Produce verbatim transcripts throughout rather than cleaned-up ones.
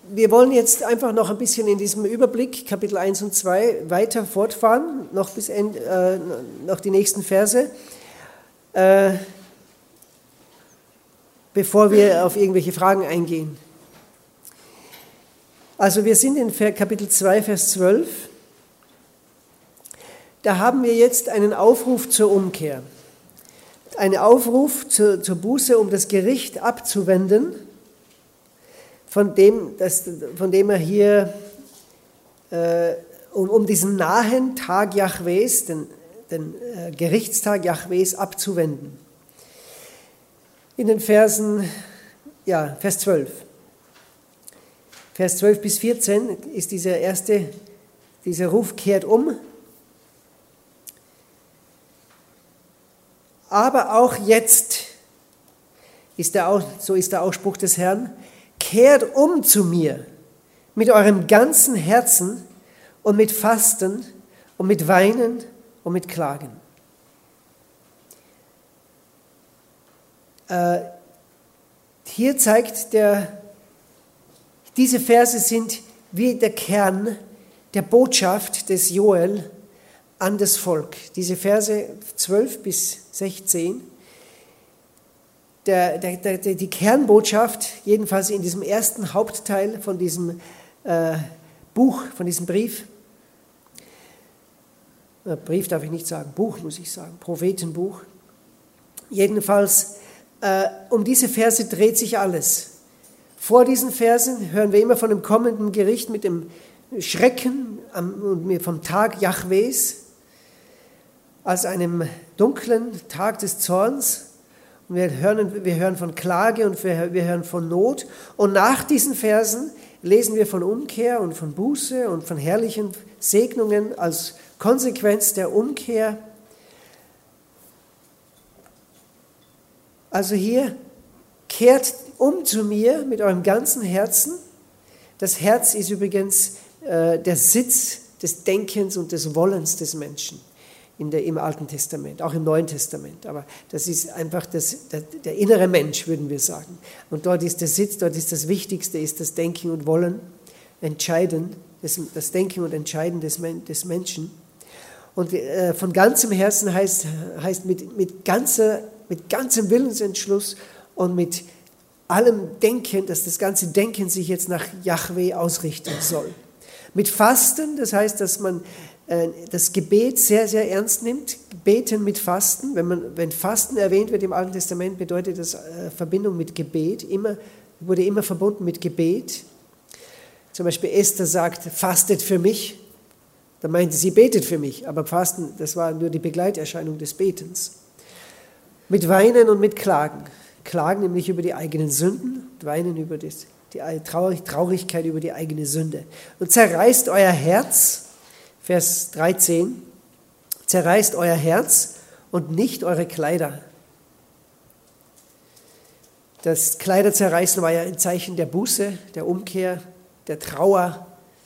wir wollen jetzt einfach noch ein bisschen in diesem Überblick, Kapitel eins und zwei, weiter fortfahren, noch, bis end, äh, noch die nächsten Verse, äh, bevor wir auf irgendwelche Fragen eingehen. Also wir sind in Kapitel zwei, Vers zwölf. Da haben wir jetzt einen Aufruf zur Umkehr. Einen Aufruf zur, zur Buße, um das Gericht abzuwenden, von dem, das, von dem er hier, äh, um, um diesen nahen Tag Jahwes, den, den äh, Gerichtstag Jahwes abzuwenden. In den Versen, ja, Vers zwölf. Vers zwölf bis vierzehn ist dieser erste, dieser Ruf kehrt um. Aber auch jetzt, ist der, so ist der Ausspruch des Herrn, kehrt um zu mir mit eurem ganzen Herzen und mit Fasten und mit Weinen und mit Klagen. Äh, hier zeigt der, diese Verse sind wie der Kern der Botschaft des Joel an das Volk. Diese Verse zwölf bis sechzehn, der, der, der, die Kernbotschaft, jedenfalls in diesem ersten Hauptteil von diesem äh, Buch, von diesem Brief, äh, Brief darf ich nicht sagen, Buch muss ich sagen, Prophetenbuch, jedenfalls äh, um diese Verse dreht sich alles. Vor diesen Versen hören wir immer von dem kommenden Gericht mit dem Schrecken und vom Tag Jahwes als einem dunklen Tag des Zorns. Und wir hören, wir hören von Klage und wir, wir hören von Not. Und nach diesen Versen lesen wir von Umkehr und von Buße und von herrlichen Segnungen als Konsequenz der Umkehr. Also hier, kehrt um zu mir mit eurem ganzen Herzen. Das Herz ist übrigens äh, der Sitz des Denkens und des Wollens des Menschen in der, im Alten Testament, auch im Neuen Testament. Aber das ist einfach das, der, der innere Mensch, würden wir sagen. Und dort ist der Sitz, dort ist das Wichtigste, ist das Denken und Wollen, Entscheiden, das, das Denken und Entscheiden des, des Menschen. Und äh, von ganzem Herzen heißt, heißt mit, mit, ganzer, mit ganzem Willensentschluss und mit allem Denken, dass das ganze Denken sich jetzt nach Jahwe ausrichten soll. Mit Fasten, das heißt, dass man äh, das Gebet sehr, sehr ernst nimmt. Beten mit Fasten. Wenn, man, wenn Fasten erwähnt wird im Alten Testament, bedeutet das äh, Verbindung mit Gebet. Immer, wurde immer verbunden mit Gebet. Zum Beispiel Esther sagt, fastet für mich. Da meinte sie, betet für mich. Aber Fasten, das war nur die Begleiterscheinung des Betens. Mit Weinen und mit Klagen. Klagen nämlich über die eigenen Sünden, weinen über das, die Traurigkeit über die eigene Sünde. Und zerreißt euer Herz, Vers dreizehn, zerreißt euer Herz und nicht eure Kleider. Das Kleiderzerreißen war ja ein Zeichen der Buße, der Umkehr, der Trauer.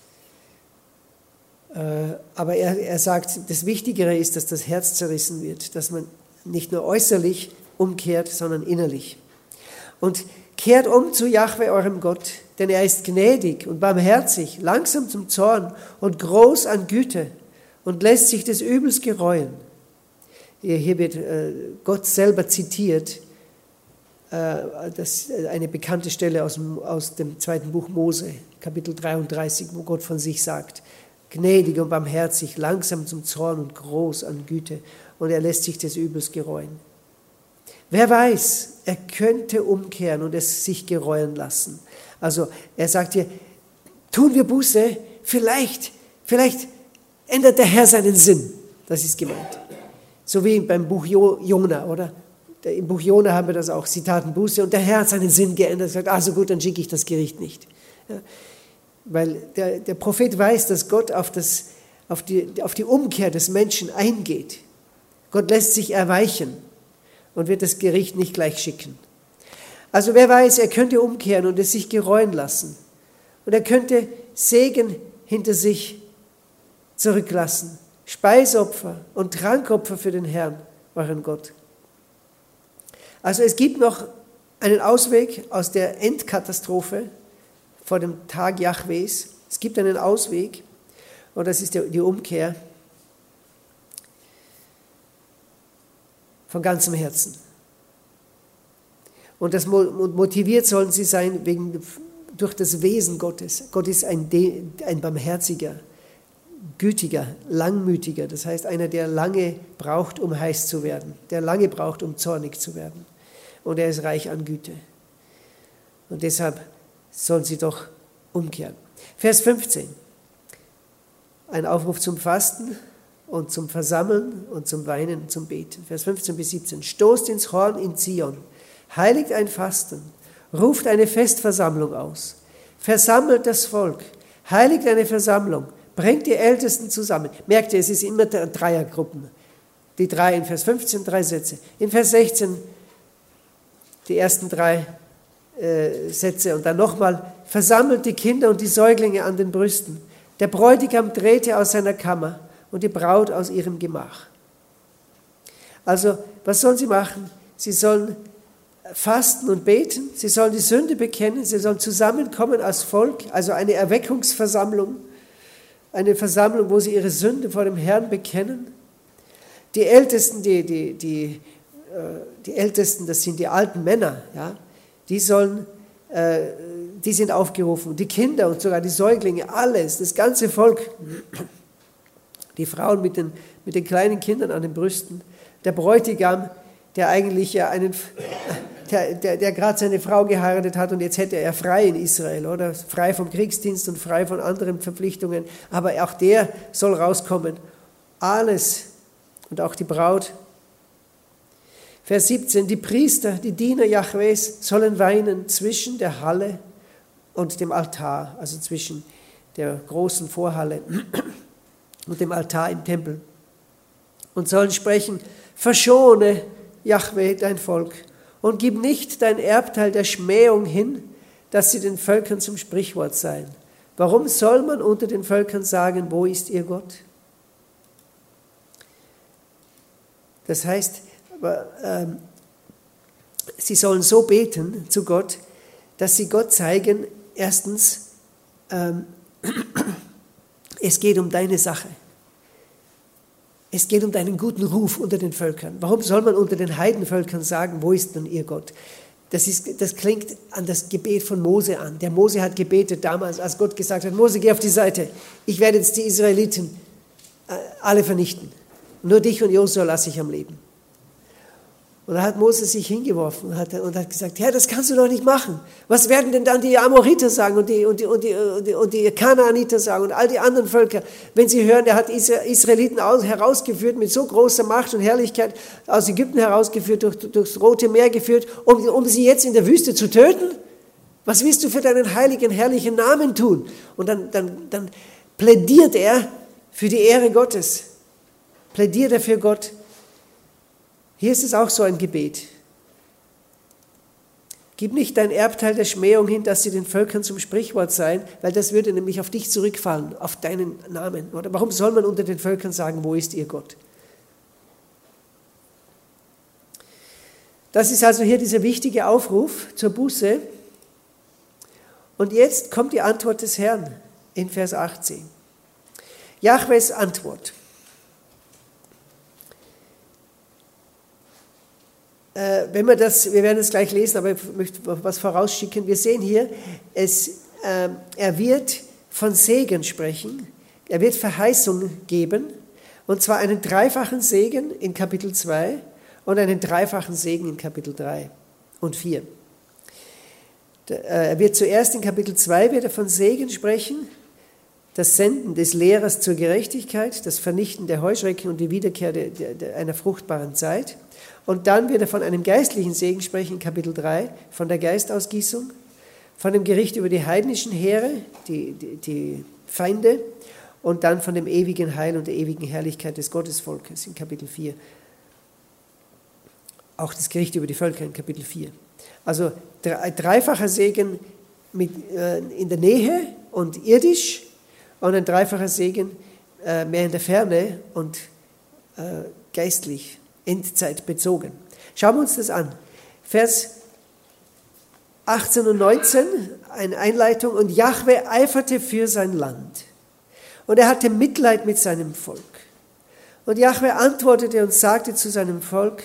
Aber er, er sagt, das Wichtigere ist, dass das Herz zerrissen wird, dass man nicht nur äußerlich umkehrt, sondern innerlich. Und kehrt um zu Jahwe, eurem Gott, denn er ist gnädig und barmherzig, langsam zum Zorn und groß an Güte und lässt sich des Übels gereuen. Hier wird Gott selber zitiert, das ist eine bekannte Stelle aus dem, aus dem zweiten Buch Mose, Kapitel dreiunddreißig, wo Gott von sich sagt, gnädig und barmherzig, langsam zum Zorn und groß an Güte und er lässt sich des Übels gereuen. Wer weiß, er könnte umkehren und es sich gereuen lassen. Also er sagt hier, tun wir Buße, vielleicht, vielleicht ändert der Herr seinen Sinn. Das ist gemeint. So wie beim Buch Jona, oder? Im Buch Jona haben wir das auch, sie taten Buße und der Herr hat seinen Sinn geändert und sagt, also gut, dann schicke ich das Gericht nicht. Ja, weil der, der Prophet weiß, dass Gott auf, das, auf, die, auf die Umkehr des Menschen eingeht. Gott lässt sich erweichen und wird das Gericht nicht gleich schicken. Also wer weiß, er könnte umkehren und es sich gereuen lassen. Und er könnte Segen hinter sich zurücklassen. Speisopfer und Trankopfer für den Herrn, euren Gott. Also es gibt noch einen Ausweg aus der Endkatastrophe vor dem Tag Jahwes. Es gibt einen Ausweg und das ist die Umkehr von ganzem Herzen. Und das motiviert sollen sie sein wegen, durch das Wesen Gottes. Gott ist ein, ein barmherziger, gütiger, langmütiger. Das heißt, einer, der lange braucht, um heiß zu werden, der lange braucht, um zornig zu werden. Und er ist reich an Güte. Und deshalb sollen sie doch umkehren. Vers fünfzehn. Ein Aufruf zum Fasten und zum Versammeln und zum Weinen und zum Beten. Vers fünfzehn bis siebzehn. Stoßt ins Horn in Zion, heiligt ein Fasten, ruft eine Festversammlung aus, versammelt das Volk, heiligt eine Versammlung, bringt die Ältesten zusammen. Merkt ihr, es ist immer Dreiergruppen. Die drei in Vers fünfzehn, drei Sätze. In Vers sechzehn die ersten drei äh, Sätze und dann nochmal, versammelt die Kinder und die Säuglinge an den Brüsten. Der Bräutigam trete aus seiner Kammer und die Braut aus ihrem Gemach. Also, was sollen sie machen? Sie sollen fasten und beten, sie sollen die Sünde bekennen, sie sollen zusammenkommen als Volk, also eine Erweckungsversammlung, eine Versammlung, wo sie ihre Sünde vor dem Herrn bekennen. Die Ältesten, die, die, die, die Ältesten, das sind die alten Männer, ja, die sollen, die sind aufgerufen, die Kinder und sogar die Säuglinge, alles, das ganze Volk, die Frauen mit den, mit den kleinen Kindern an den Brüsten, der Bräutigam, der eigentlich ja einen, der, der, der gerade seine Frau geheiratet hat und jetzt hätte er frei in Israel, oder? Frei vom Kriegsdienst und frei von anderen Verpflichtungen, aber auch der soll rauskommen. Alles und auch die Braut. Vers siebzehn, die Priester, die Diener Jahwes sollen weinen zwischen der Halle und dem Altar, also zwischen der großen Vorhalle und dem Altar im Tempel, und sollen sprechen, verschone, Jahwe, dein Volk, und gib nicht dein Erbteil der Schmähung hin, dass sie den Völkern zum Sprichwort seien. Warum soll man unter den Völkern sagen, wo ist ihr Gott? Das heißt, aber, ähm, sie sollen so beten zu Gott, dass sie Gott zeigen, erstens, ähm, es geht um deine Sache. Es geht um deinen guten Ruf unter den Völkern. Warum soll man unter den Heidenvölkern sagen, wo ist denn ihr Gott? Das, ist, das klingt an das Gebet von Mose an. Der Mose hat gebetet damals, als Gott gesagt hat, Mose, geh auf die Seite. Ich werde jetzt die Israeliten äh, alle vernichten. Nur dich und Josua lasse ich am Leben. Und da hat Mose sich hingeworfen und hat, und hat gesagt, Herr, das kannst du doch nicht machen. Was werden denn dann die Amoriter sagen und die, und die, und die, und die, und die Kanaaniter sagen und all die anderen Völker, wenn sie hören, der hat Israeliten herausgeführt mit so großer Macht und Herrlichkeit, aus Ägypten herausgeführt, durch, durchs Rote Meer geführt, um, um sie jetzt in der Wüste zu töten? Was willst du für deinen heiligen, herrlichen Namen tun? Und dann, dann, dann plädiert er für die Ehre Gottes. Plädiert er für Gott. Hier ist es auch so ein Gebet. Gib nicht dein Erbteil der Schmähung hin, dass sie den Völkern zum Sprichwort seien, weil das würde nämlich auf dich zurückfallen, auf deinen Namen. Oder warum soll man unter den Völkern sagen, wo ist ihr Gott? Das ist also hier dieser wichtige Aufruf zur Buße. Und jetzt kommt die Antwort des Herrn in Vers achtzehn. Jahwes Antwort. Wenn wir das, wir werden es gleich lesen, aber ich möchte was vorausschicken. Wir sehen hier, es, äh, er wird von Segen sprechen, er wird Verheißung geben, und zwar einen dreifachen Segen in Kapitel zwei und einen dreifachen Segen in Kapitel drei und vier. Er wird zuerst in Kapitel zwei wird er von Segen sprechen, das Senden des Lehrers zur Gerechtigkeit, das Vernichten der Heuschrecken und die Wiederkehr de, de, de einer fruchtbaren Zeit. Und dann wird er von einem geistlichen Segen sprechen, Kapitel drei, von der Geistausgießung, von dem Gericht über die heidnischen Heere, die, die, die Feinde, und dann von dem ewigen Heil und der ewigen Herrlichkeit des Gottesvolkes in Kapitel vier. Auch das Gericht über die Völker in Kapitel vier. Also ein dreifacher Segen mit, äh, in der Nähe und irdisch und ein dreifacher Segen äh, mehr in der Ferne und äh, geistlich. Endzeit bezogen. Schauen wir uns das an. Vers achtzehn und neunzehn, eine Einleitung. Und Jahwe eiferte für sein Land. Und er hatte Mitleid mit seinem Volk. Und Jahwe antwortete und sagte zu seinem Volk,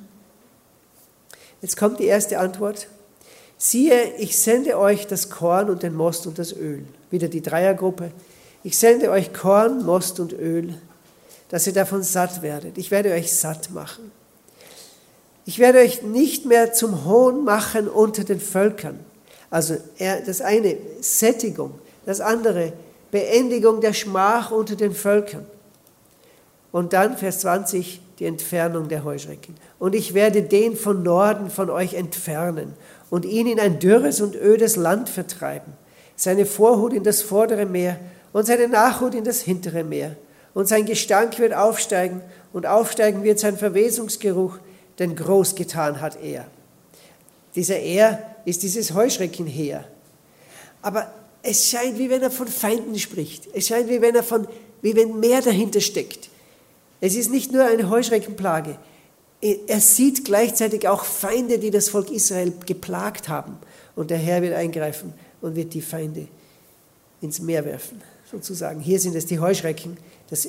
jetzt kommt die erste Antwort, siehe, ich sende euch das Korn und den Most und das Öl. Wieder die Dreiergruppe. Ich sende euch Korn, Most und Öl, dass ihr davon satt werdet. Ich werde euch satt machen. Ich werde euch nicht mehr zum Hohn machen unter den Völkern. Also das eine, Sättigung, das andere, Beendigung der Schmach unter den Völkern. Und dann Vers zwanzig, die Entfernung der Heuschrecken. Und ich werde den von Norden von euch entfernen und ihn in ein dürres und ödes Land vertreiben, seine Vorhut in das vordere Meer und seine Nachhut in das hintere Meer. Und sein Gestank wird aufsteigen und aufsteigen wird sein Verwesungsgeruch, denn groß getan hat er. Dieser Er ist dieses Heuschreckenheer. Aber es scheint, wie wenn er von Feinden spricht. Es scheint, wie wenn er von, wie wenn mehr dahinter steckt. Es ist nicht nur eine Heuschreckenplage. Er sieht gleichzeitig auch Feinde, die das Volk Israel geplagt haben. Und der Herr wird eingreifen und wird die Feinde ins Meer werfen, sozusagen. Hier sind es die Heuschrecken. Das,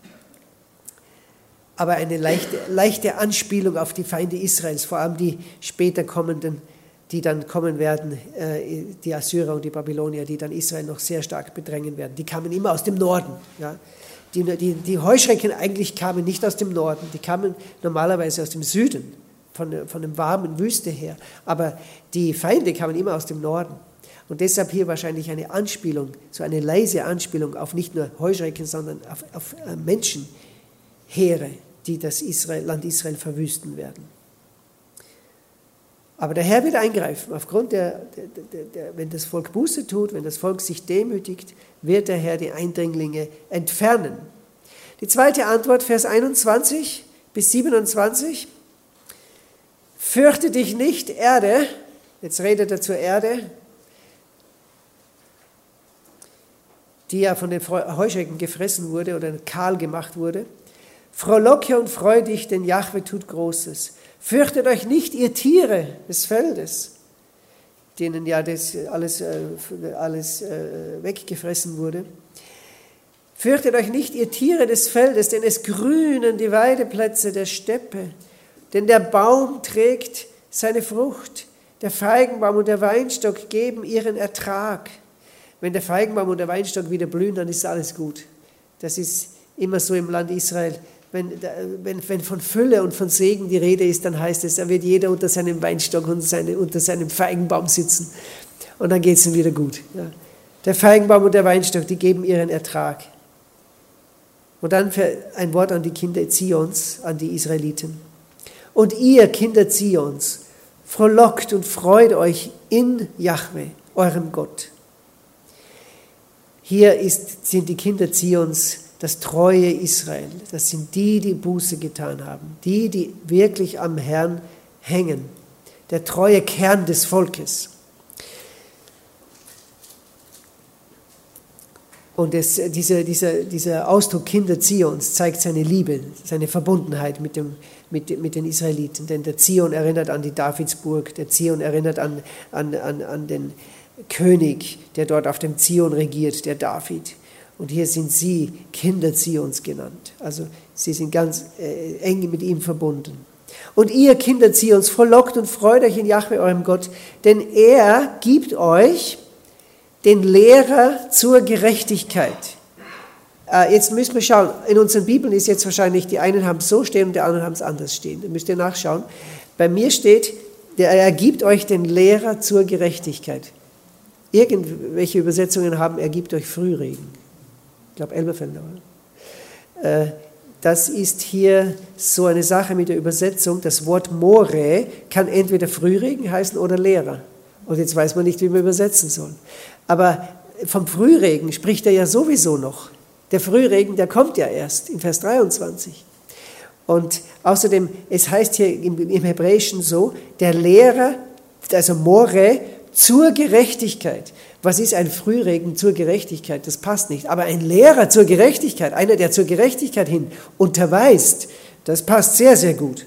aber eine leichte, leichte Anspielung auf die Feinde Israels, vor allem die später kommenden, die dann kommen werden, die Assyrer und die Babylonier, die dann Israel noch sehr stark bedrängen werden. Die kamen immer aus dem Norden. Ja. Die, die, die Heuschrecken eigentlich kamen nicht aus dem Norden, die kamen normalerweise aus dem Süden, von, von der warmen Wüste her. Aber die Feinde kamen immer aus dem Norden. Und deshalb hier wahrscheinlich eine Anspielung, so eine leise Anspielung auf nicht nur Heuschrecken, sondern auf, auf Menschenheere, die das Israel, Land Israel verwüsten werden. Aber der Herr wird eingreifen. Aufgrund der, der, der, der, wenn das Volk Buße tut, wenn das Volk sich demütigt, wird der Herr die Eindringlinge entfernen. Die zweite Antwort, Vers einundzwanzig bis siebenundzwanzig. Fürchte dich nicht, Erde. Jetzt redet er zur Erde, die ja von den Heuschrecken gefressen wurde oder kahl gemacht wurde. Frohlocke und freu dich, denn Jahwe tut Großes. Fürchtet euch nicht, ihr Tiere des Feldes, denen ja das alles, alles weggefressen wurde. Fürchtet euch nicht, ihr Tiere des Feldes, denn es grünen die Weideplätze der Steppe. Denn der Baum trägt seine Frucht, der Feigenbaum und der Weinstock geben ihren Ertrag. Wenn der Feigenbaum und der Weinstock wieder blühen, dann ist alles gut. Das ist immer so im Land Israel. Wenn, wenn, wenn von Fülle und von Segen die Rede ist, dann heißt es, da wird jeder unter seinem Weinstock und seine, unter seinem Feigenbaum sitzen. Und dann geht es ihm wieder gut. Ja. Der Feigenbaum und der Weinstock, die geben ihren Ertrag. Und dann ein Wort an die Kinder Zions, an die Israeliten. Und ihr, Kinder Zions, frohlockt und freut euch in Jahwe, eurem Gott. Hier ist, sind die Kinder Zions das treue Israel. Das sind die, die Buße getan haben. Die, die wirklich am Herrn hängen. Der treue Kern des Volkes. Und das, dieser, dieser, dieser Ausdruck Kinder Zions zeigt seine Liebe, seine Verbundenheit mit, dem, mit, mit den Israeliten. Denn der Zion erinnert an die Davidsburg, der Zion erinnert an, an, an, an den König, der dort auf dem Zion regiert, der David. Und hier sind sie Kinder Zions genannt. Also sie sind ganz äh, eng mit ihm verbunden. Und ihr, Kinder Zions, frohlockt und freut euch in Jahwe, eurem Gott, denn er gibt euch den Lehrer zur Gerechtigkeit. Äh, jetzt müssen wir schauen, in unseren Bibeln ist jetzt wahrscheinlich, die einen haben es so stehen und die anderen haben es anders stehen. Da müsst ihr nachschauen. Bei mir steht, der, er gibt euch den Lehrer zur Gerechtigkeit. Irgendwelche Übersetzungen haben, er gibt euch Frühregen. Ich glaube Elberfelder. Äh, das ist hier so eine Sache mit der Übersetzung. Das Wort More kann entweder Frühregen heißen oder Lehrer. Und jetzt weiß man nicht, wie man übersetzen soll. Aber vom Frühregen spricht er ja sowieso noch. Der Frühregen, der kommt ja erst in Vers dreiundzwanzig. Und außerdem, es heißt hier im, im Hebräischen so, der Lehrer, also More, zur Gerechtigkeit. Was ist ein Frühregen zur Gerechtigkeit? Das passt nicht. Aber ein Lehrer zur Gerechtigkeit, einer, der zur Gerechtigkeit hin unterweist, das passt sehr, sehr gut.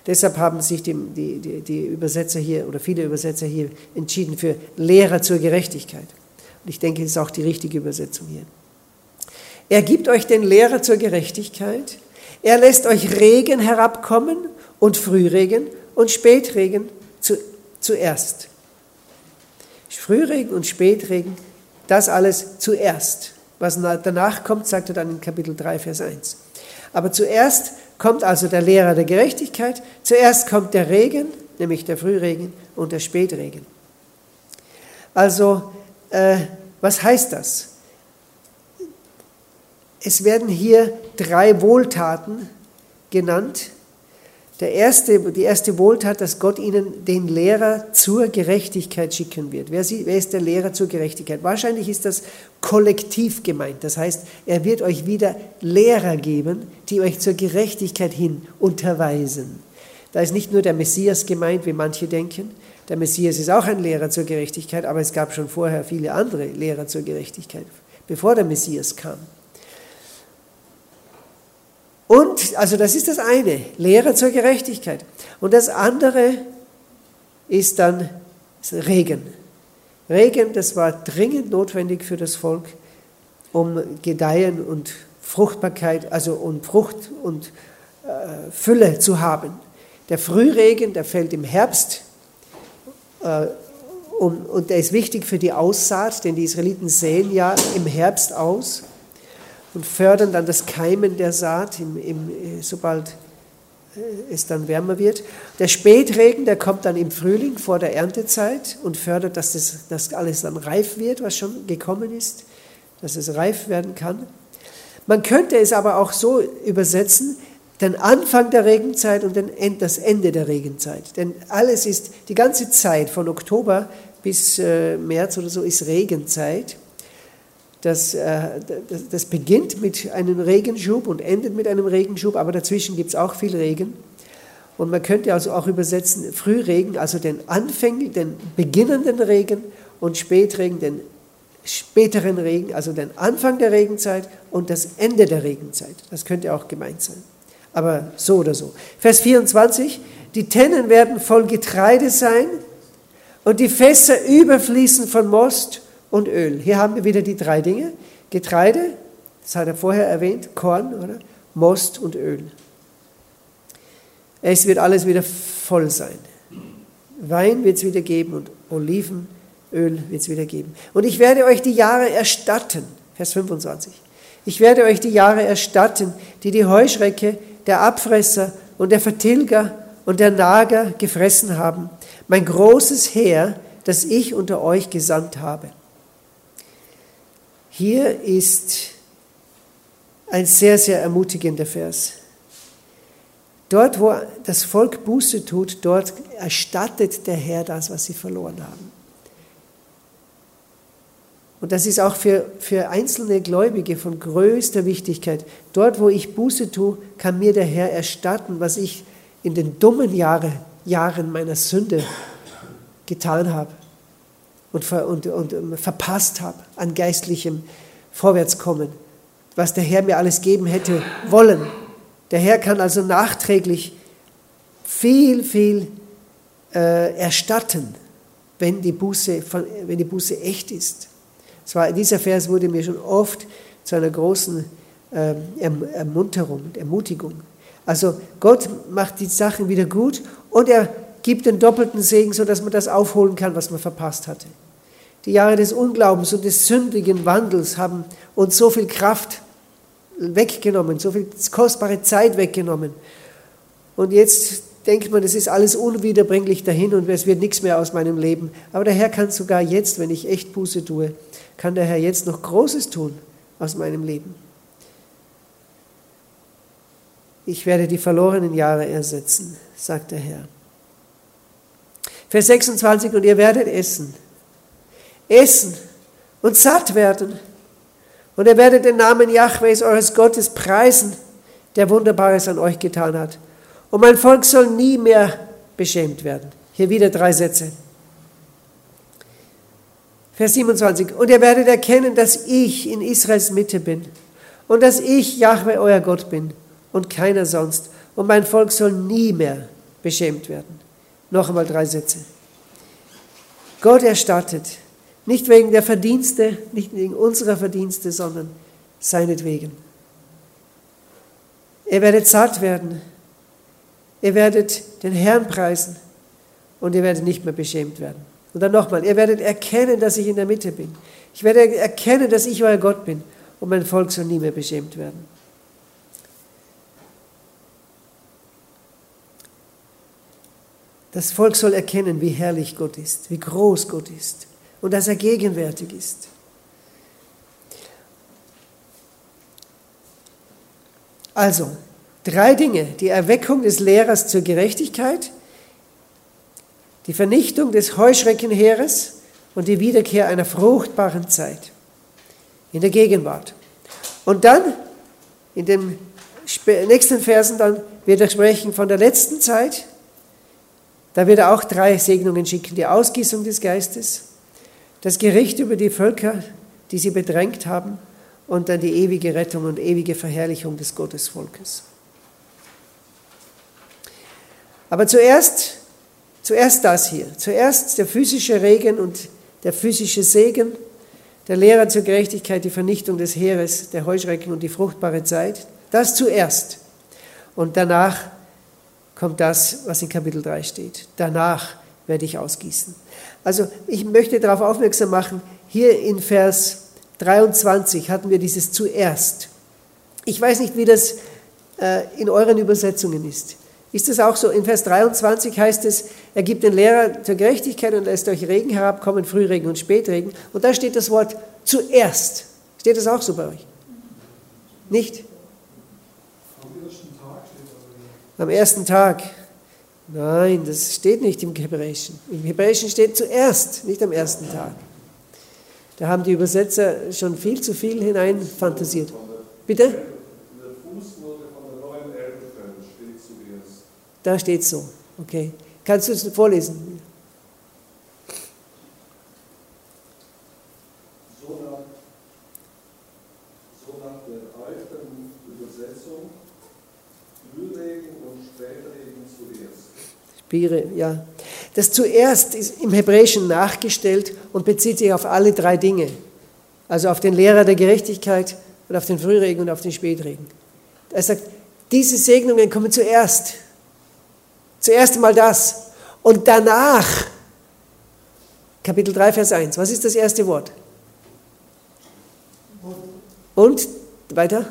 Deshalb haben sich die, die, die, die Übersetzer hier oder viele Übersetzer hier entschieden für Lehrer zur Gerechtigkeit. Und ich denke, das ist auch die richtige Übersetzung hier. Er gibt euch den Lehrer zur Gerechtigkeit. Er lässt euch Regen herabkommen und Frühregen und Spätregen zu, zuerst. Frühregen und Spätregen, das alles zuerst. Was danach kommt, sagt er dann in Kapitel drei, Vers eins. Aber zuerst kommt also der Lehrer der Gerechtigkeit, zuerst kommt der Regen, nämlich der Frühregen und der Spätregen. Also, äh, was heißt das? Es werden hier drei Wohltaten genannt. Der erste, die erste Wohltat, dass Gott ihnen den Lehrer zur Gerechtigkeit schicken wird. Wer, sie, wer ist der Lehrer zur Gerechtigkeit? Wahrscheinlich ist das kollektiv gemeint. Das heißt, er wird euch wieder Lehrer geben, die euch zur Gerechtigkeit hin unterweisen. Da ist nicht nur der Messias gemeint, wie manche denken. Der Messias ist auch ein Lehrer zur Gerechtigkeit, aber es gab schon vorher viele andere Lehrer zur Gerechtigkeit, bevor der Messias kam. Und, also das ist das eine, Lehre zur Gerechtigkeit. Und das andere ist dann Regen. Regen, das war dringend notwendig für das Volk, um Gedeihen und Fruchtbarkeit, also um Frucht und äh, Fülle zu haben. Der Frühregen, der fällt im Herbst äh, um, und der ist wichtig für die Aussaat, denn die Israeliten säen ja im Herbst aus und fördern dann das Keimen der Saat, im, im, sobald es dann wärmer wird. Der Spätregen, der kommt dann im Frühling vor der Erntezeit und fördert, dass das, dass alles dann reif wird, was schon gekommen ist, dass es reif werden kann. Man könnte es aber auch so übersetzen, den Anfang der Regenzeit und den, das Ende der Regenzeit. Denn alles ist, die ganze Zeit von Oktober bis äh, März oder so ist Regenzeit. Das, äh, das, das beginnt mit einem Regenschub und endet mit einem Regenschub, aber dazwischen gibt es auch viel Regen. Und man könnte also auch übersetzen, Frühregen, also den Anfang, den beginnenden Regen und Spätregen, den späteren Regen, also den Anfang der Regenzeit und das Ende der Regenzeit. Das könnte auch gemeint sein. Aber so oder so. Vers vierundzwanzig, die Tennen werden voll Getreide sein und die Fässer überfließen von Most und Öl. Hier haben wir wieder die drei Dinge. Getreide, das hat er vorher erwähnt, Korn, oder? Most und Öl. Es wird alles wieder voll sein. Wein wird es wieder geben und Olivenöl wird es wieder geben. Und ich werde euch die Jahre erstatten, Vers fünfundzwanzig. Ich werde euch die Jahre erstatten, die die Heuschrecke, der Abfresser und der Vertilger und der Nager gefressen haben. Mein großes Heer, das ich unter euch gesandt habe. Hier ist ein sehr, sehr ermutigender Vers. Dort, wo das Volk Buße tut, dort erstattet der Herr das, was sie verloren haben. Und das ist auch für, für einzelne Gläubige von größter Wichtigkeit. Dort, wo ich Buße tue, kann mir der Herr erstatten, was ich in den dummen Jahre, Jahren meiner Sünde getan habe und, ver, und, und verpasst habe an geistlichem Vorwärtskommen, was der Herr mir alles geben hätte wollen. Der Herr kann also nachträglich viel, viel äh, erstatten, wenn die Buße, wenn die Buße echt ist. Es war, dieser Vers wurde mir schon oft zu einer großen äh, Ermunterung und Ermutigung. Also Gott macht die Sachen wieder gut und er gibt den doppelten Segen, sodass man das aufholen kann, was man verpasst hatte. Die Jahre des Unglaubens und des sündigen Wandels haben uns so viel Kraft weggenommen, so viel kostbare Zeit weggenommen. Und jetzt denkt man, das ist alles unwiederbringlich dahin und es wird nichts mehr aus meinem Leben. Aber der Herr kann sogar jetzt, wenn ich echt Buße tue, kann der Herr jetzt noch Großes tun aus meinem Leben. Ich werde die verlorenen Jahre ersetzen, sagt der Herr. Vers sechsundzwanzig, und ihr werdet essen, essen und satt werden. Und ihr werdet den Namen Jahwes, eures Gottes, preisen, der Wunderbares an euch getan hat. Und mein Volk soll nie mehr beschämt werden. Hier wieder drei Sätze. Vers siebenundzwanzig. Und ihr werdet erkennen, dass ich in Israels Mitte bin und dass ich Jahwe, euer Gott bin und keiner sonst. Und mein Volk soll nie mehr beschämt werden. Noch einmal drei Sätze. Gott erstattet, nicht wegen der Verdienste, nicht wegen unserer Verdienste, sondern seinetwegen. Ihr werdet satt werden, ihr werdet den Herrn preisen und ihr werdet nicht mehr beschämt werden. Und dann nochmal, ihr werdet erkennen, dass ich in der Mitte bin. Ich werde erkennen, dass ich euer Gott bin und mein Volk soll nie mehr beschämt werden. Das Volk soll erkennen, wie herrlich Gott ist, wie groß Gott ist und dass er gegenwärtig ist. Also, drei Dinge: die Erweckung des Lehrers zur Gerechtigkeit, die Vernichtung des Heuschreckenheeres und die Wiederkehr einer fruchtbaren Zeit in der Gegenwart. Und dann, in den nächsten Versen, dann wird er sprechen von der letzten Zeit. Da wird er auch drei Segnungen schicken: die Ausgießung des Geistes, das Gericht über die Völker, die sie bedrängt haben, und dann die ewige Rettung und ewige Verherrlichung des Gottesvolkes. Aber zuerst, zuerst das hier. Zuerst der physische Regen und der physische Segen, der Lehrer zur Gerechtigkeit, die Vernichtung des Heeres, der Heuschrecken und die fruchtbare Zeit. Das zuerst. Und danach kommt das, was in Kapitel drei steht. Danach werde ich ausgießen. Also ich möchte darauf aufmerksam machen, hier in Vers dreiundzwanzig hatten wir dieses zuerst. Ich weiß nicht, wie das äh, in euren Übersetzungen ist. Ist das auch so? In Vers dreiundzwanzig heißt es, er gibt den Lehrer zur Gerechtigkeit und lässt euch Regen herabkommen, Frühregen und Spätregen. Und da steht das Wort zuerst. Steht das auch so bei euch? Nicht? Am ersten Tag. Nein, das steht nicht im Hebräischen. Im Hebräischen steht zuerst, nicht am ersten Tag. Da haben die Übersetzer schon viel zu viel hineinfantasiert. Bitte? In der Fußnote von der neuen Eltern steht zuerst. Da steht so, okay. Kannst du es vorlesen? So nach, so nach der alten Übersetzung, Frühregen und Spätregen zuerst. Spire, ja. Das zuerst ist im Hebräischen nachgestellt und bezieht sich auf alle drei Dinge. Also auf den Lehrer der Gerechtigkeit und auf den Frühregen und auf den Spätregen. Er sagt, diese Segnungen kommen zuerst. Zuerst einmal das. Und danach, Kapitel drei, Vers eins, was ist das erste Wort? Und, weiter?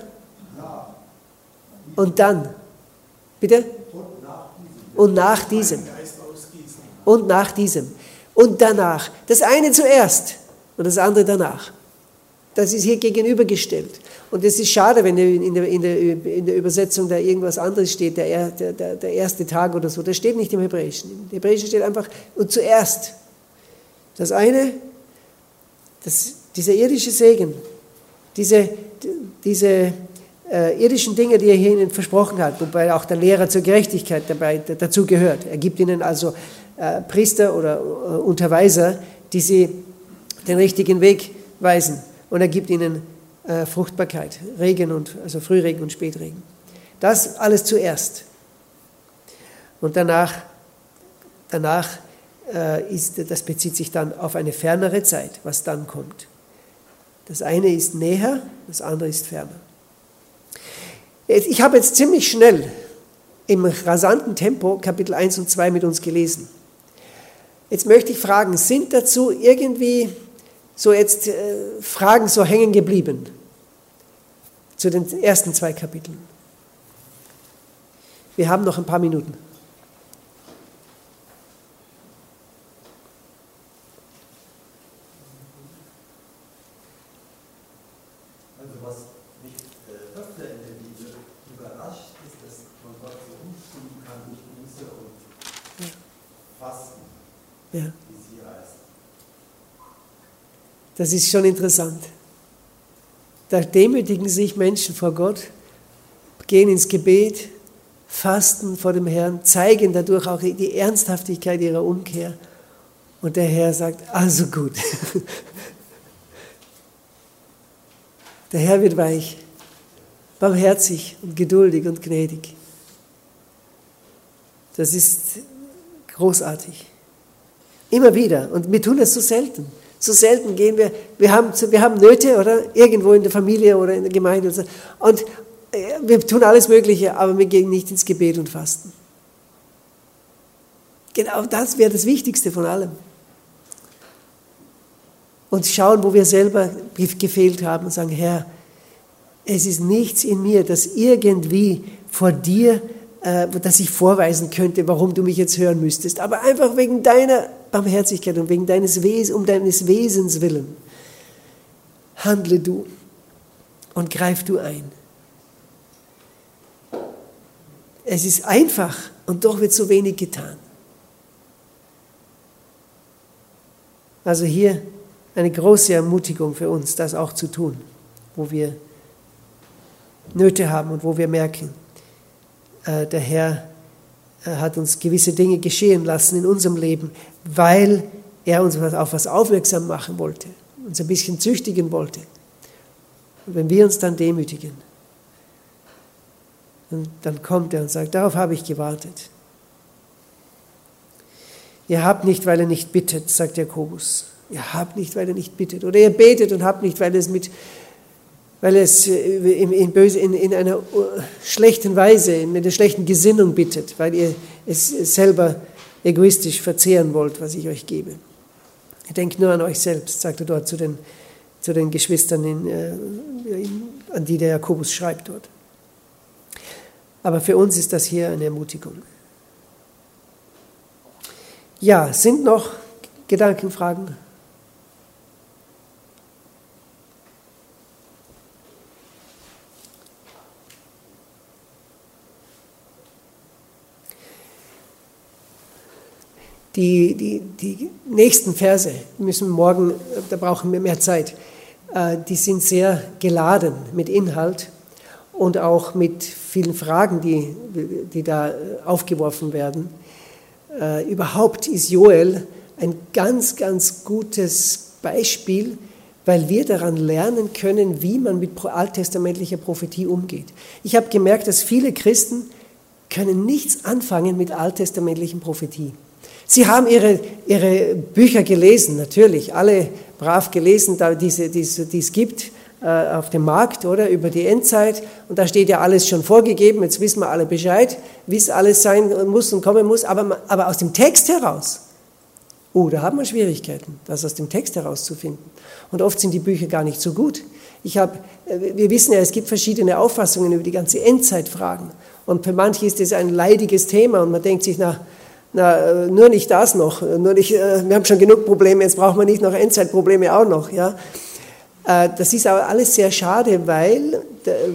Und dann. Bitte? Und nach diesem. Und nach diesem. Und danach. Das eine zuerst und das andere danach. Das ist hier gegenübergestellt. Und es ist schade, wenn in der, in der, in der Übersetzung da irgendwas anderes steht, der, der, der erste Tag oder so. Das steht nicht im Hebräischen. Im Hebräischen steht einfach, und zuerst. Das eine, das, dieser irdische Segen, diese, diese äh, irdischen Dinge, die er hier ihnen versprochen hat, wobei auch der Lehrer zur Gerechtigkeit dabei, dazu gehört. Er gibt ihnen also äh, Priester oder äh, Unterweiser, die sie den richtigen Weg weisen. Und er gibt ihnen äh, Fruchtbarkeit, Regen und, also Frühregen und Spätregen. Das alles zuerst. Und danach, danach äh, ist, das bezieht sich dann auf eine fernere Zeit, was dann kommt. Das eine ist näher, das andere ist ferner. Ich habe jetzt ziemlich schnell im rasanten Tempo Kapitel eins und zwei mit uns gelesen. Jetzt möchte ich fragen, sind dazu irgendwie so jetzt äh, Fragen so hängen geblieben zu den ersten zwei Kapiteln? Wir haben noch ein paar Minuten. Also was mich äh, öfter in der Bibel überrascht, ist, dass man Gott so umstimmen kann durch Buße und Ja. Fasten, Ja. wie es hier heißt. Das ist schon interessant. Da demütigen sich Menschen vor Gott, gehen ins Gebet, fasten vor dem Herrn, zeigen dadurch auch die Ernsthaftigkeit ihrer Umkehr. Und der Herr sagt, also gut. Der Herr wird weich, barmherzig und geduldig und gnädig. Das ist großartig. Immer wieder. Und wir tun das so selten. So selten gehen wir, wir haben, wir haben Nöte, oder? Irgendwo in der Familie oder in der Gemeinde. Und, so. Und wir tun alles Mögliche, aber wir gehen nicht ins Gebet und Fasten. Genau das wäre das Wichtigste von allem. Und schauen, wo wir selber gefehlt haben und sagen, Herr, es ist nichts in mir, das irgendwie vor dir, äh, dass ich vorweisen könnte, warum du mich jetzt hören müsstest. Aber einfach wegen deiner Barmherzigkeit und wegen deines Wesens, um deines Wesens willen. Handle du und greif du ein. Es ist einfach und doch wird so wenig getan. Also hier eine große Ermutigung für uns, das auch zu tun, wo wir Nöte haben und wo wir merken, äh, der Herr äh, hat uns gewisse Dinge geschehen lassen in unserem Leben, weil er uns auf was aufmerksam machen wollte, uns ein bisschen züchtigen wollte. Und wenn wir uns dann demütigen, dann, dann kommt er und sagt, darauf habe ich gewartet. Ihr habt nicht, weil ihr nicht bittet, sagt Jakobus. Ihr habt nicht, weil ihr nicht bittet. Oder ihr betet und habt nicht, weil es mit, weil es in, in, böse, in, in einer schlechten Weise, in einer schlechten Gesinnung bittet, weil ihr es selber egoistisch verzehren wollt, was ich euch gebe. Ihr denkt nur an euch selbst, sagt er dort zu den, zu den Geschwistern, in, in, an die der Jakobus schreibt dort. Aber für uns ist das hier eine Ermutigung. Ja, sind noch Gedanken, Fragen? Die, die, die nächsten Verse müssen morgen, da brauchen wir mehr Zeit, die sind sehr geladen mit Inhalt und auch mit vielen Fragen, die, die da aufgeworfen werden. Überhaupt ist Joel ein ganz, ganz gutes Beispiel, weil wir daran lernen können, wie man mit alttestamentlicher Prophetie umgeht. Ich habe gemerkt, dass viele Christen können nichts anfangen mit alttestamentlichen Prophetie. Sie haben ihre, ihre Bücher gelesen, natürlich, alle brav gelesen, da diese, diese, die es gibt äh, auf dem Markt, oder, über die Endzeit. Und da steht ja alles schon vorgegeben, jetzt wissen wir alle Bescheid, wie es alles sein muss und kommen muss. Aber, aber aus dem Text heraus, oh, da haben wir Schwierigkeiten, das aus dem Text herauszufinden. Und oft sind die Bücher gar nicht so gut. Ich hab, wir wissen ja, es gibt verschiedene Auffassungen über die ganze Endzeitfragen. Und für manche ist das ein leidiges Thema und man denkt sich, na, Na, nur nicht das noch, nur nicht, wir haben schon genug Probleme, jetzt brauchen wir nicht noch Endzeitprobleme auch noch. Ja? Das ist aber alles sehr schade, weil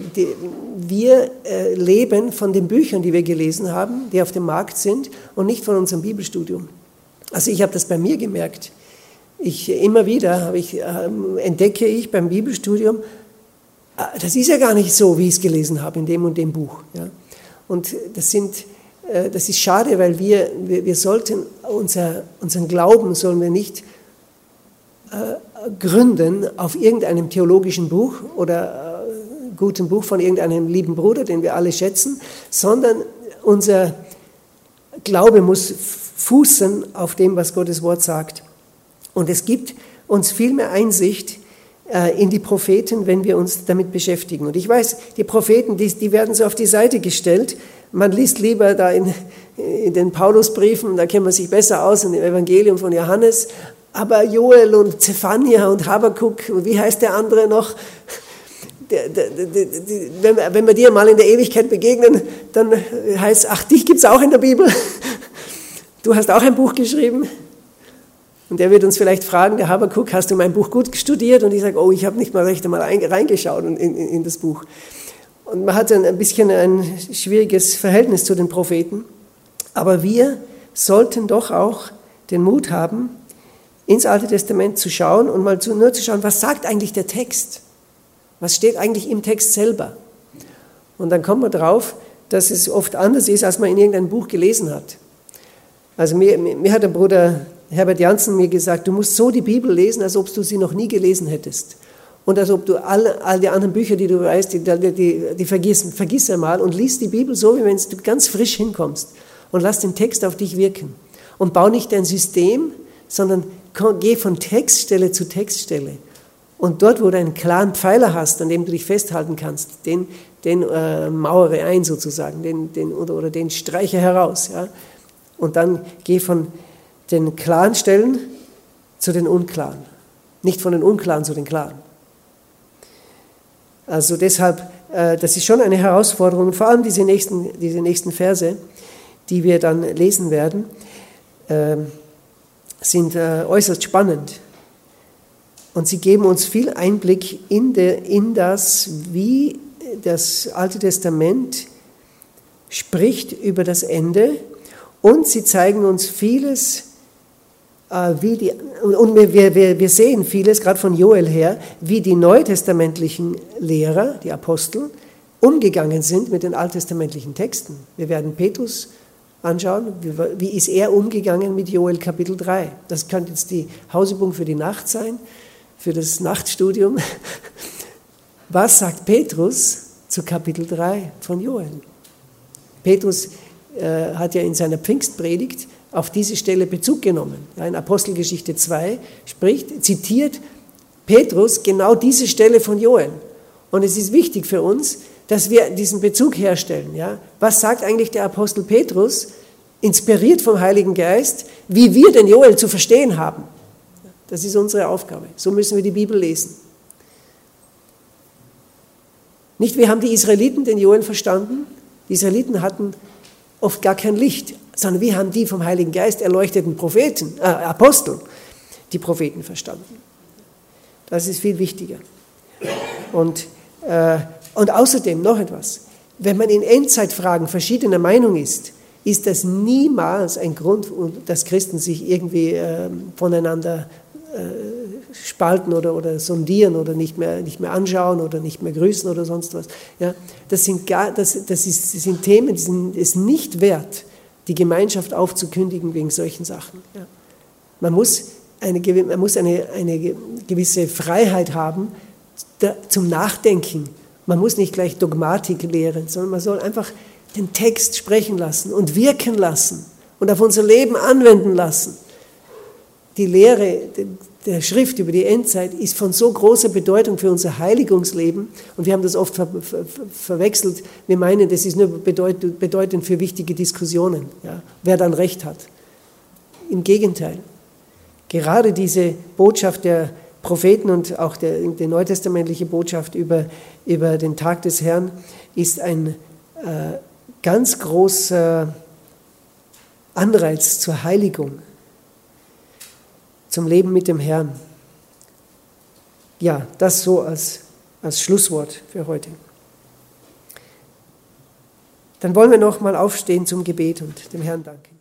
wir leben von den Büchern, die wir gelesen haben, die auf dem Markt sind und nicht von unserem Bibelstudium. Also ich habe das bei mir gemerkt. Ich, immer wieder habe ich, entdecke ich beim Bibelstudium, das ist ja gar nicht so, wie ich es gelesen habe in dem und dem Buch. Ja? Und das sind... Das ist schade, weil wir, wir, wir sollten unser, unseren Glauben sollen wir nicht äh, gründen auf irgendeinem theologischen Buch oder äh, guten Buch von irgendeinem lieben Bruder, den wir alle schätzen, sondern unser Glaube muss fußen auf dem, was Gottes Wort sagt. Und es gibt uns viel mehr Einsicht äh, in die Propheten, wenn wir uns damit beschäftigen. Und ich weiß, die Propheten, die, die werden so auf die Seite gestellt. Man liest lieber da in, in den Paulusbriefen, da kennt man sich besser aus, in dem Evangelium von Johannes, aber Joel und Zephania und Habakuk, und wie heißt der andere noch? Der, der, der, der, wenn, wenn wir dir mal in der Ewigkeit begegnen, dann heißt es, ach, dich gibt es auch in der Bibel. Du hast auch ein Buch geschrieben. Und er wird uns vielleicht fragen, der Habakuk, hast du mein Buch gut studiert? Und ich sage, oh, ich habe nicht mal recht einmal reingeschaut in, in, in das Buch. Und man hat ein bisschen ein schwieriges Verhältnis zu den Propheten. Aber wir sollten doch auch den Mut haben, ins Alte Testament zu schauen und mal zu, nur zu schauen, was sagt eigentlich der Text? Was steht eigentlich im Text selber? Und dann kommt man drauf, dass es oft anders ist, als man in irgendeinem Buch gelesen hat. Also mir, mir hat der Bruder Herbert Janssen mir gesagt, du musst so die Bibel lesen, als ob du sie noch nie gelesen hättest. Und als ob du all, all die anderen Bücher, die du weißt, die, die, die vergiss, vergiss einmal und liest die Bibel so, wie wenn du ganz frisch hinkommst. und lass den Text auf dich wirken. Und bau nicht dein System, sondern geh von Textstelle zu Textstelle. Und dort, wo du einen klaren Pfeiler hast, an dem du dich festhalten kannst, den, den äh, mauere ein sozusagen, den, den, oder, oder den streiche heraus. Ja? Und dann geh von den klaren Stellen zu den unklaren. Nicht von den unklaren zu den klaren. Also deshalb, äh, das ist schon eine Herausforderung. Und vor allem diese nächsten, diese nächsten Verse, die wir dann lesen werden, äh, sind äh, äußerst spannend. Und sie geben uns viel Einblick in, der, in das, wie das Alte Testament spricht über das Ende. Und sie zeigen uns vieles, äh, wie die, und wir, wir, wir sehen vieles, gerade von Joel her, wie die neutestamentlichen Lehrer, die Apostel, umgegangen sind mit den alttestamentlichen Texten. Wir werden Petrus anschauen, wie, wie ist er umgegangen mit Joel Kapitel drei. Das könnte jetzt die Hausübung für die Nacht sein, für das Nachtstudium. Was sagt Petrus zu Kapitel drei von Joel? Petrus äh, hat ja in seiner Pfingstpredigt auf diese Stelle Bezug genommen. Ja, in Apostelgeschichte zwei spricht, zitiert Petrus genau diese Stelle von Joel. Und es ist wichtig für uns, dass wir diesen Bezug herstellen. Ja? Was sagt eigentlich der Apostel Petrus, inspiriert vom Heiligen Geist, wie wir den Joel zu verstehen haben? Das ist unsere Aufgabe. So müssen wir die Bibel lesen. Nicht, wir haben die Israeliten den Joel verstanden. Die Israeliten hatten oft gar kein Licht, sondern wir haben die vom Heiligen Geist erleuchteten Propheten, äh, Apostel, die Propheten verstanden. Das ist viel wichtiger. Und, äh, und außerdem noch etwas. Wenn man in Endzeitfragen verschiedener Meinung ist, ist das niemals ein Grund, dass Christen sich irgendwie äh, voneinander äh, spalten oder, oder sondieren oder nicht mehr, nicht mehr anschauen oder nicht mehr grüßen oder sonst was. Ja, das sind, gar, das, das, ist, das sind Themen, die sind es nicht wert, die Gemeinschaft aufzukündigen wegen solchen Sachen. Ja. Man muss eine, man muss eine, eine gewisse Freiheit haben da, zum Nachdenken. Man muss nicht gleich Dogmatik lehren, sondern man soll einfach den Text sprechen lassen und wirken lassen und auf unser Leben anwenden lassen. Die Lehre der Schrift über die Endzeit ist von so großer Bedeutung für unser Heiligungsleben und wir haben das oft ver ver verwechselt. Wir meinen, das ist nur bedeut bedeutend für wichtige Diskussionen, ja, wer dann Recht hat. Im Gegenteil. Gerade diese Botschaft der Propheten und auch der, die neutestamentliche Botschaft über, über den Tag des Herrn ist ein äh, ganz großer Anreiz zur Heiligung, zum Leben mit dem Herrn. Ja, das so als, als Schlusswort für heute. Dann wollen wir noch mal aufstehen zum Gebet und dem Herrn danken.